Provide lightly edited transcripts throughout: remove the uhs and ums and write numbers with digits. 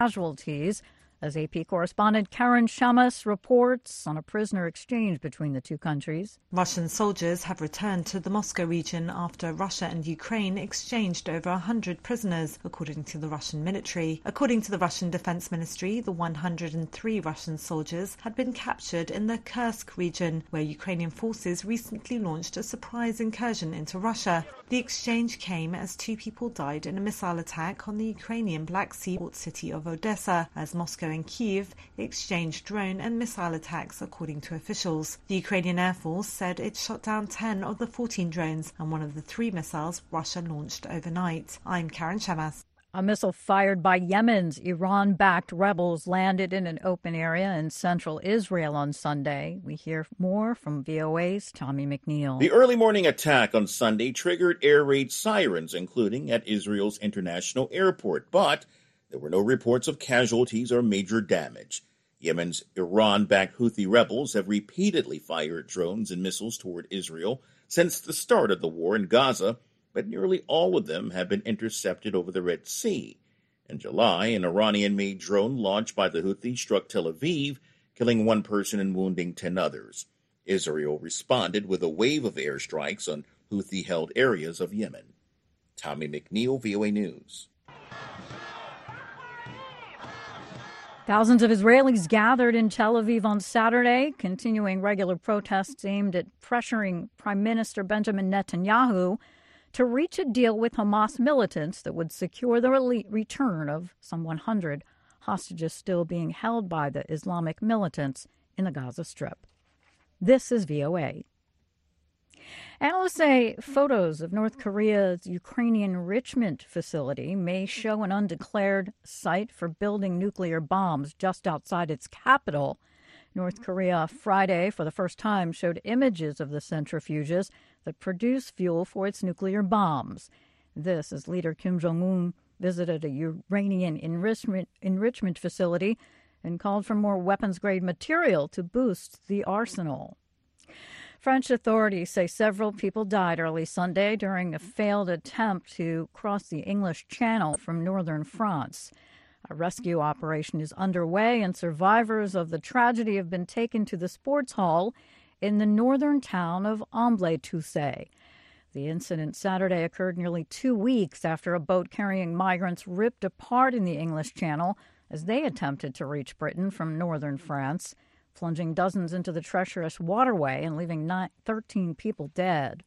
casualties, as AP correspondent Karen Shamas reports on a prisoner exchange between the two countries. Russian soldiers have returned to the Moscow region after Russia and Ukraine exchanged over 100 prisoners, according to the Russian military. According to the Russian Defense Ministry, the 103 Russian soldiers had been captured in the Kursk region, where Ukrainian forces recently launched a surprise incursion into Russia. The exchange came as 2 people died in a missile attack on the Ukrainian Black Sea port city of Odessa, as Moscow and Kyiv exchanged drone and missile attacks, according to officials. The Ukrainian Air Force said it shot down 10 of the 14 drones and one of the 3 missiles Russia launched overnight. I'm Karen Shamas. A missile fired by Yemen's Iran-backed rebels landed in an open area in central Israel on Sunday. We hear more from VOA's Tommy McNeil. The early morning attack on Sunday triggered air raid sirens, including at Israel's international airport, but there were no reports of casualties or major damage. Yemen's Iran-backed Houthi rebels have repeatedly fired drones and missiles toward Israel since the start of the war in Gaza, but nearly all of them have been intercepted over the Red Sea. In July, an Iranian-made drone launched by the Houthis struck Tel Aviv, killing 1 person and wounding 10 others. Israel responded with a wave of airstrikes on Houthi-held areas of Yemen. Tommy McNeil, VOA News. Thousands of Israelis gathered in Tel Aviv on Saturday, continuing regular protests aimed at pressuring Prime Minister Benjamin Netanyahu to reach a deal with Hamas militants that would secure the return of some 100 hostages still being held by the Islamic militants in the Gaza Strip. This is VOA. Analysts say photos of North Korea's Ukrainian enrichment facility may show an undeclared site for building nuclear bombs just outside its capital. North Korea Friday, for the first time, showed images of the centrifuges that produce fuel for its nuclear bombs. This as leader Kim Jong-un visited a uranium enrichment facility and called for more weapons-grade material to boost the arsenal. French authorities say several people died early Sunday during a failed attempt to cross the English Channel from northern France. A rescue operation is underway, and survivors of the tragedy have been taken to the sports hall in the northern town of Amblay-Toussay. The incident Saturday occurred nearly 2 weeks after a boat carrying migrants ripped apart in the English Channel as they attempted to reach Britain from northern France, plunging dozens into the treacherous waterway and leaving 13 people dead.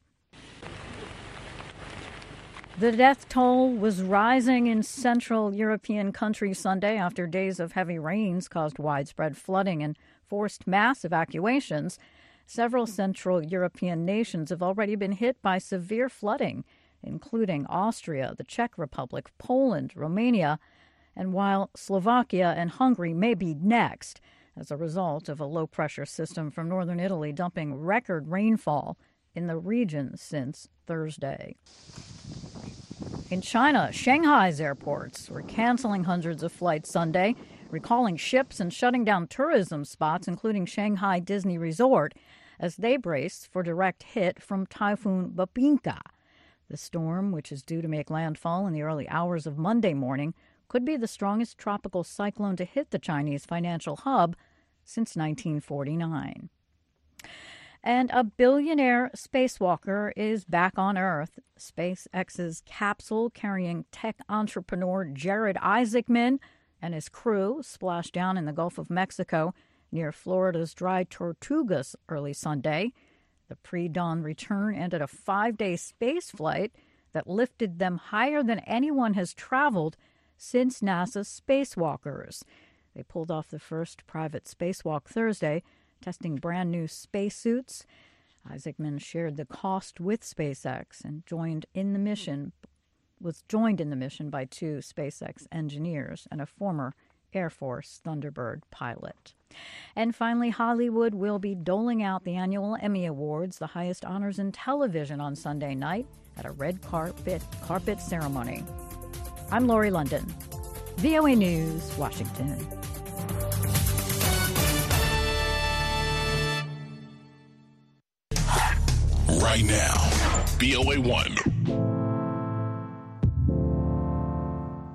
The death toll was rising in Central European countries Sunday after days of heavy rains caused widespread flooding and forced mass evacuations. Several Central European nations have already been hit by severe flooding, including Austria, the Czech Republic, Poland, Romania, and while Slovakia and Hungary may be next, as a result of a low-pressure system from northern Italy dumping record rainfall in the region since Thursday. In China, Shanghai's airports were canceling hundreds of flights Sunday, recalling ships and shutting down tourism spots, including Shanghai Disney Resort, as they brace for direct hit from Typhoon Babinka. The storm, which is due to make landfall in the early hours of Monday morning, could be the strongest tropical cyclone to hit the Chinese financial hub since 1949. And a billionaire spacewalker is back on Earth. SpaceX's capsule carrying tech entrepreneur Jared Isaacman and his crew splashed down in the Gulf of Mexico near Florida's Dry Tortugas early Sunday. The pre-dawn return ended a 5-day space flight that lifted them higher than anyone has traveled since NASA's spacewalkers. They pulled off the first private spacewalk Thursday, testing brand new spacesuits. Isaacman shared the cost with SpaceX and was joined in the mission by 2 SpaceX engineers and a former Air Force Thunderbird pilot. And finally, Hollywood will be doling out the annual Emmy Awards, the highest honors in television, on Sunday night at a red carpet ceremony. I'm Lori London, VOA News, Washington. Right now, VOA1